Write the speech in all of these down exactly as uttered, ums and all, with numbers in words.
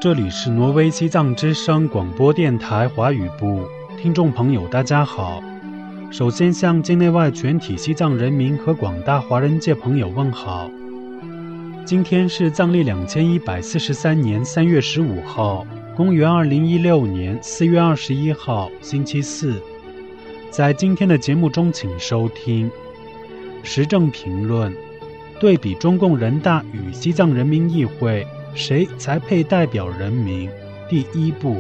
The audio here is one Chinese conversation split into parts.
这里是挪威西藏之声广播电台华语部，听众朋友大家好。首先向境内外全体西藏人民和广大华人界朋友问好。今天是藏历两千一百四十三年三月十五号，公元二零一六年四月二十一号，星期四。在今天的节目中，请收听时政评论，对比中共人大与西藏人民议会，谁才配代表人民？第一部。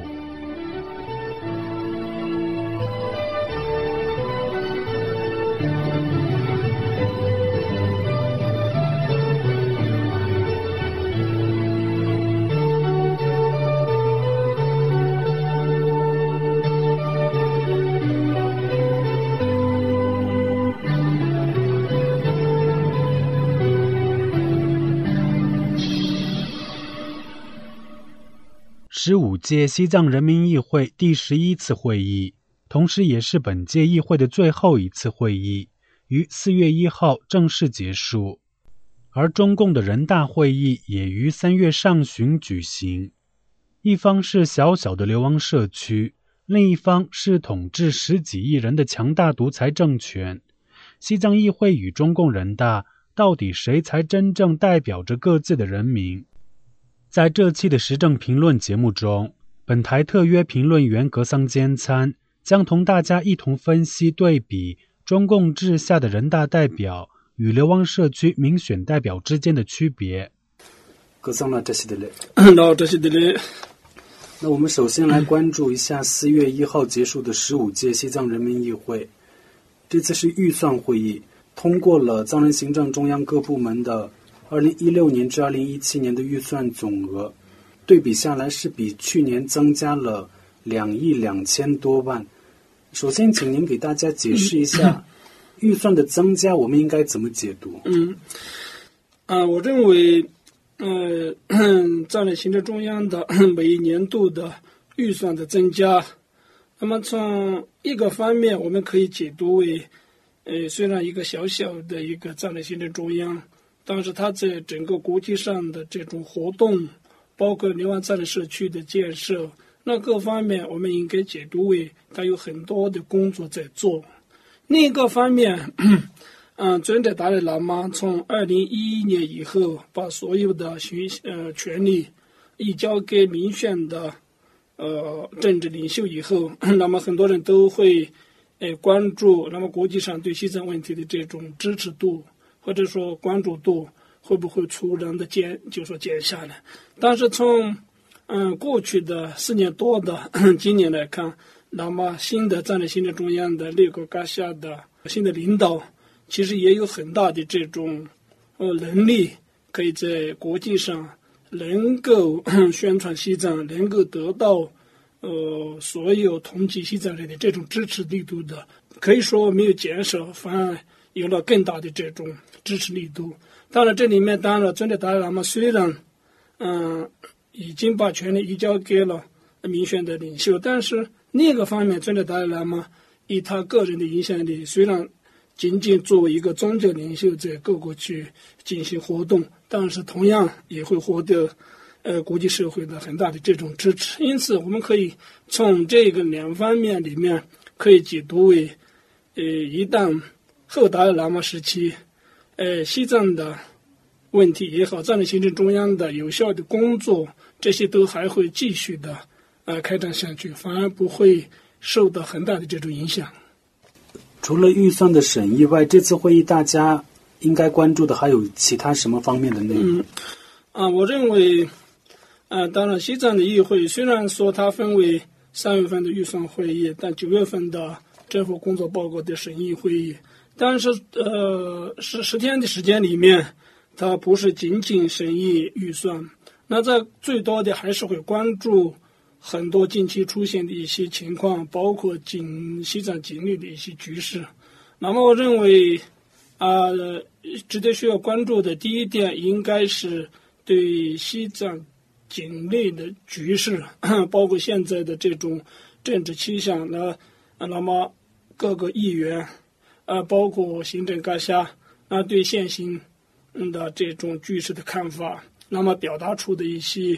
十五届西藏人民议会第十一次会议，同时也是本届议会的最后一次会议，于四月一号正式结束。而中共的人大会议也于三月上旬举行。一方是小小的流亡社区，另一方是统治十几亿人的强大独裁政权。西藏议会与中共人大，到底谁才真正代表着各自的人民？在这期的时政评论节目中，本台特约评论员格桑坚参将同大家一同分析对比中共治下的人大代表与流亡社区民选代表之间的区别。 格桑拉这些的嘞， 老这些的嘞。 那我们首先来关注一下四月一号结束的十五届西藏人民议会。这次是预算会议，通过了藏人行政中央各部门的二零一六年至二零一七年的预算总额，对比下来是比去年增加了两亿两千多万。首先，请您给大家解释一下预算的增加，我们应该怎么解读？ 嗯，啊，我认为，呃，藏人行政中央的每一年度的预算的增加，那么从一个方面，我们可以解读为，呃，虽然一个小小的一个藏人行政中央，但是它在整个国际上的这种活动，包括流亡藏人社区的建设，那各方面我们应该解读为它有很多的工作在做。另一个方面，嗯，尊者达赖喇嘛从二零一一年以后，把所有的权呃权力移交给民选的呃政治领袖以后，那么很多人都会呃关注，那么国际上对西藏问题的这种支持度，或者说关注度会不会突然的减，就说减下来。但是从嗯过去的四年多的今年来看，那么新的藏人行政中央的内阁纲下的新的领导，其实也有很大的这种呃能力，可以在国际上能够宣传西藏，能够得到呃所有同级西藏人的这种支持力度的，可以说没有减少，反而有了更大的这种支持力度。当然这里面当然尊者达赖喇嘛虽然嗯已经把权力移交给了民选的领袖，但是另一个方面，尊者达赖喇嘛以他个人的影响力，虽然仅仅作为一个宗教领袖在各国去进行活动，但是同样也会获得呃国际社会的很大的这种支持。因此我们可以从这个两方面里面可以解读为呃一旦后达赖喇嘛时期呃西藏的问题也好，藏人行政中央的有效的工作，这些都还会继续的呃开展下去，反而不会受到很大的这种影响。 除了预算的审议外，这次会议大家应该关注的还有其他什么方面的内容？ 嗯啊，我认为啊，当然西藏的议会虽然说它分为三月份的预算会议，但九月份的政府工作报告的审议会议，但是呃十十天的时间里面，它不是仅仅审议预算，那在最多的还是会关注很多近期出现的一些情况，包括警西藏警力的一些局势。那么我认为啊、呃，值得需要关注的第一点应该是对西藏境内的局势，包括现在的这种政治倾向呢，那么各个议员啊，包括行政阁下啊，对现行的这种局势的看法，那么表达出的一些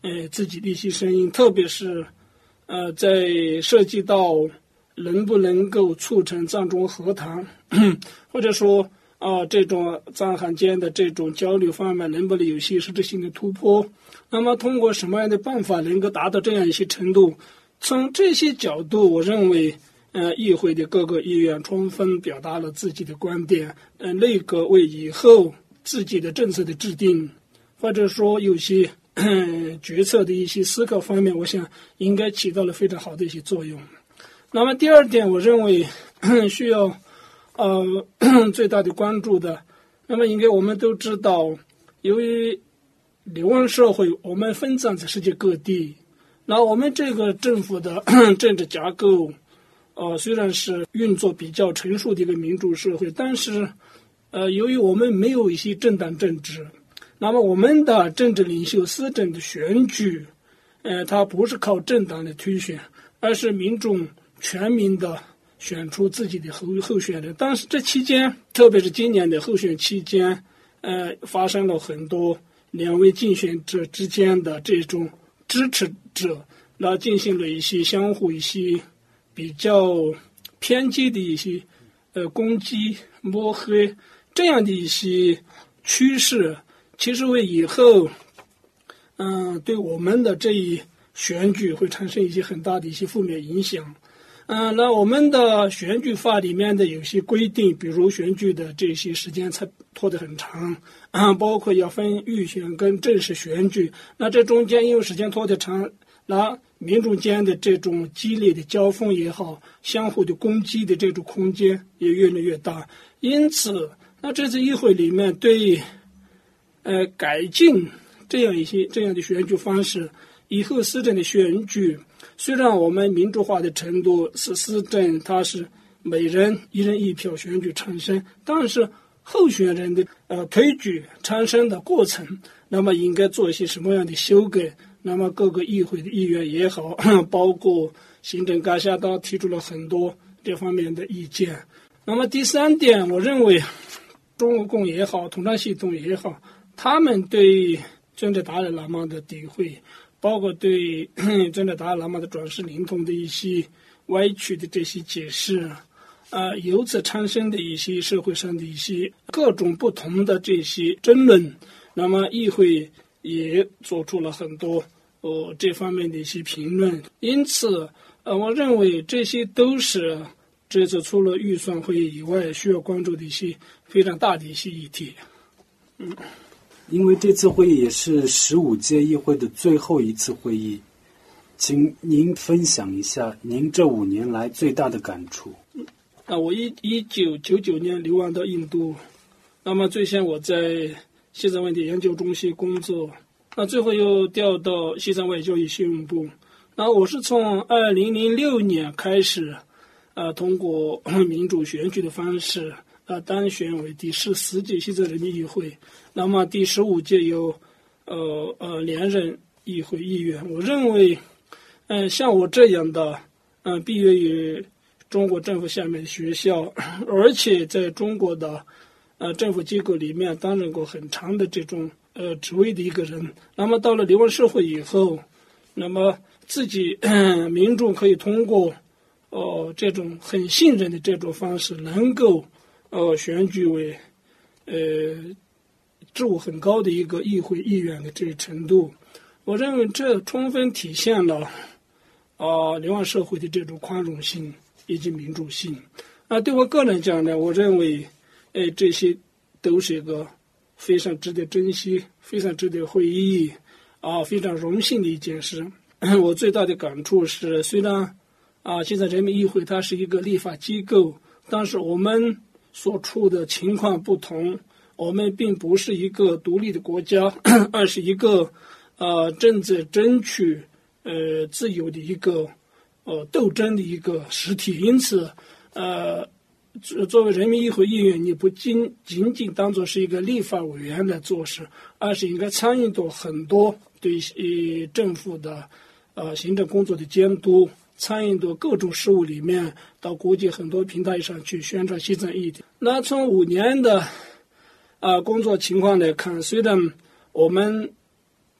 呃自己的一些声音，特别是呃在涉及到能不能够促成藏中和谈，或者说啊、呃、这种藏汉间的这种交流方面能不能有些实质性的突破，那么通过什么样的办法能够达到这样一些程度，从这些角度我认为呃，议会的各个议员充分表达了自己的观点，呃，内阁为以后自己的政策的制定，或者说有些呃决策的一些思考方面，我想应该起到了非常好的一些作用。那么第二点，我认为需要呃最大的关注的，那么应该我们都知道，由于流亡社会，我们分散在世界各地，那我们这个政府的政治架构。呃，虽然是运作比较成熟的一个民主社会，但是，呃，由于我们没有一些政党政治，那么我们的政治领袖施政的选举，呃，它不是靠政党的推选，而是民众全民的选出自己的候候选人。但是这期间，特别是今年的候选期间，呃，发生了很多两位竞选者之间的这种支持者，来进行了一些相互一些。比较偏激的一些呃攻击抹黑这样的一些趋势，其实为以后嗯、呃、对我们的这一选举会产生一些很大的一些负面影响。嗯、呃，那我们的选举法里面的有些规定，比如选举的这些时间才拖得很长啊，包括要分预选跟正式选举，那这中间因为时间拖得长，那民众间的这种激烈的交锋也好，相互的攻击的这种空间也越来越大。因此，那这次议会里面对呃改进这样一些这样的选举方式，以后施政的选举，虽然我们民主化的程度是施政它是每人一人一票选举产生，但是候选人的呃推举产生的过程，那么应该做一些什么样的修改？那么各个议会的议员也好，包括行政干下党提出了很多这方面的意见。那么第三点，我认为中共也好，统战系统也好，他们对尊者达赖喇嘛的诋毁，包括对尊者达赖喇嘛的转世灵通的一些歪曲的这些解释啊，由此产生的一些社会上的一些各种不同的这些争论，那么议会也做出了很多呃这方面的一些评论。因此呃我认为这些都是这次除了预算会议以外需要关注的一些非常大的一些议题。嗯， 因为这次会议也是十五届议会的最后一次会议，请您分享一下您这五年来最大的感触。 啊，我一一九九九年流亡到印度，那么最先我在西藏问题研究中心工作，那最后又调到西藏外交与新闻部。那我是从二零零六年开始，呃，通过民主选举的方式，呃，当选为第十四届西藏人民议会。那么第十五届有，呃呃连任议会议员。我认为，嗯、呃，像我这样的，嗯、呃，毕业于中国政府下面的学校，而且在中国的。呃，政府机构里面担任过很长的这种呃职位的一个人，那么到了流亡社会以后，那么自己、呃、民众可以通过呃这种很信任的这种方式，能够呃选举为呃职务很高的一个议会议员的这个程度，我认为这充分体现了啊、呃、流亡社会的这种宽容性以及民主性。啊、呃，对我个人讲呢，我认为。哎，这些都是一个非常值得珍惜、非常值得回忆啊，非常荣幸的一件事。我最大的感触是，虽然啊，现在人民议会它是一个立法机构，但是我们所处的情况不同，我们并不是一个独立的国家，而是一个呃正在争取呃自由的一个呃斗争的一个实体。因此，呃。作为人民议会议员，你不仅仅仅当作是一个立法委员来做事，而是应该参与到很多对呃政府的呃行政工作的监督，参与到各种事务里面，到国际很多平台上去宣传西藏议题。那从五年的啊、呃、工作情况来看，虽然我们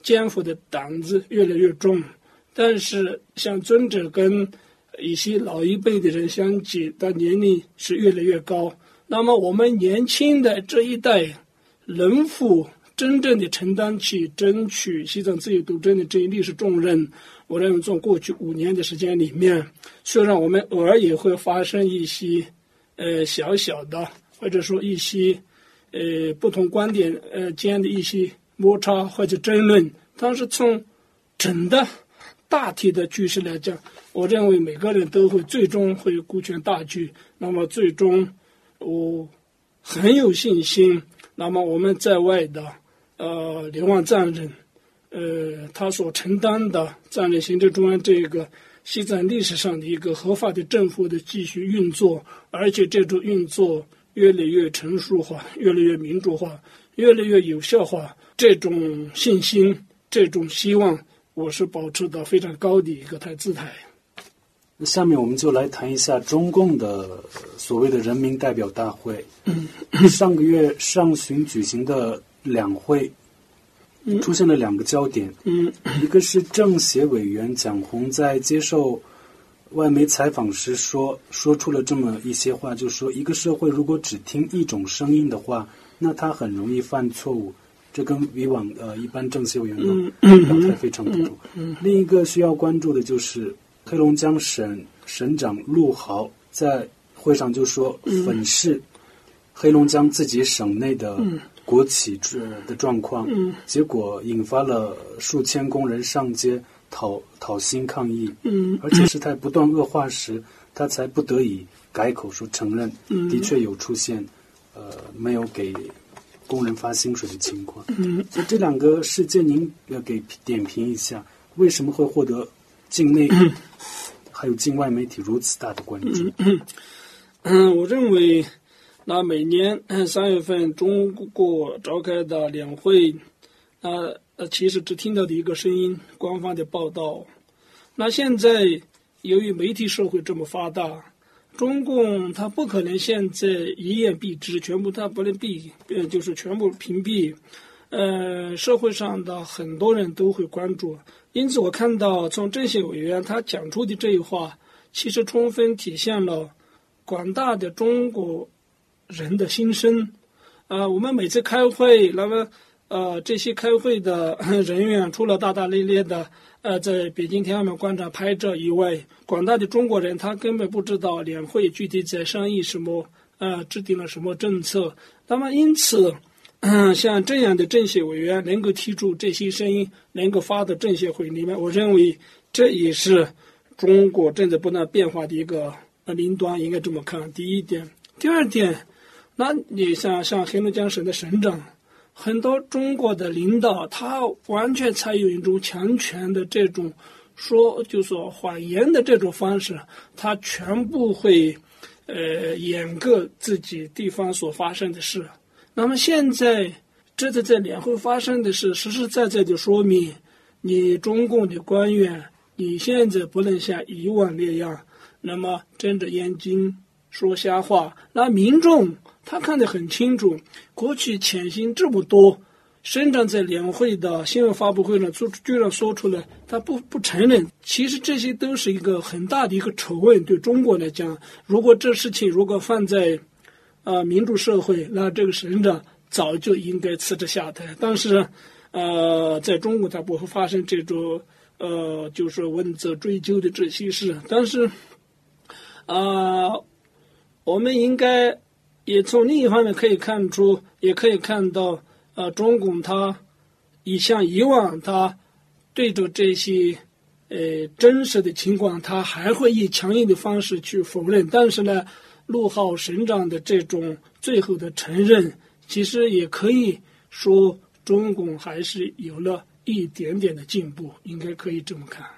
肩负的担子越来越重，但是像尊者跟一些老一辈的人相比，他年龄是越来越高。那么我们年轻的这一代能否真正的承担起争取西藏自由斗争的这一历史重任？我认为从过去五年的时间里面，虽然我们偶尔也会发生一些呃小小的或者说一些呃不同观点呃间的一些摩擦或者争论，但是从整的大体的局势来讲，我认为每个人都会最终会顾全大局。那么最终我很有信心，那么我们在外的呃流亡藏人呃他所承担的藏人行政中央这个西藏历史上的一个合法的政府的继续运作，而且这种运作越来越成熟化，越来越民主化，越来越有效化，这种信心，这种希望，我是保持到非常高的一个态姿态。 下面我们就来谈一下中共的所谓的人民代表大会。嗯、上个月上旬举行的两会出现了两个焦点，嗯、一个是政协委员蒋红在接受外媒采访时说说出了这么一些话，就是说一个社会如果只听一种声音的话，那他很容易犯错误，这跟以往呃一般政协委员的表态非常不同。另一个需要关注的就是黑龙江省省长陆豪在会上就说粉饰黑龙江自己省内的国企的状况，结果引发了数千工人上街讨讨薪抗议，而且事态不断恶化时，他才不得已改口说承认的确有出现呃没有给工人发薪水的情况。所以这两个事件您要给点评一下，为什么会获得境内还有境外媒体如此大的关注？ 嗯，嗯我认为那每年三月份中国召开的两会，那呃其实只听到的一个声音，官方的报道。那现在由于媒体社会这么发达，中共它不可能现在一言蔽之，全部它不能闭，呃就是全部屏蔽。呃，社会上的很多人都会关注，因此我看到从政协委员他讲出的这一话，其实充分体现了广大的中国人的心声。呃，我们每次开会，那么呃这些开会的人员除了大大咧咧的呃在北京天安门广场拍照以外，广大的中国人他根本不知道两会具体在商议什么，呃制定了什么政策。那么因此嗯，像这样的政协委员能够提出这些声音，能够发到政协会里面，我认为这也是中国正在不断变化的一个领端，应该这么看。第一点，第二点，那你像像黑龙江省的省长，很多中国的领导，他完全采用一种强权的这种说，就说谎言的这种方式，他全部会呃掩盖自己地方所发生的事。那么现在这次在两会发生的事，实实在在的说明，你中共的官员，你现在不能像以往那样，那么睁着眼睛说瞎话。那民众他看得很清楚，过去潜心这么多，省长在两会的新闻发布会上居然说出来，他不不承认。其实这些都是一个很大的一个丑闻，对中国来讲，如果这事情如果放在呃，民主社会，那这个省长早就应该辞职下台。但是，呃，在中国它不会发生这种呃，就是问责追究的这些事。但是，啊、呃，我们应该也从另一方面可以看出，也可以看到，呃，中共它也像以往，它对着这些呃真实的情况，它还会以强硬的方式去否认。但是呢，陆浩省长的这种最后的承认，其实也可以说中共还是有了一点点的进步，应该可以这么看。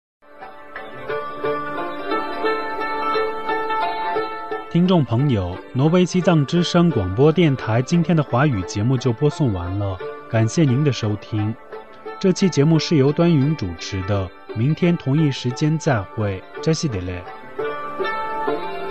听众朋友，挪威西藏之声广播电台今天的华语节目就播送完了，感谢您的收听。这期节目是由端云主持的，明天同一时间再会，扎西德勒。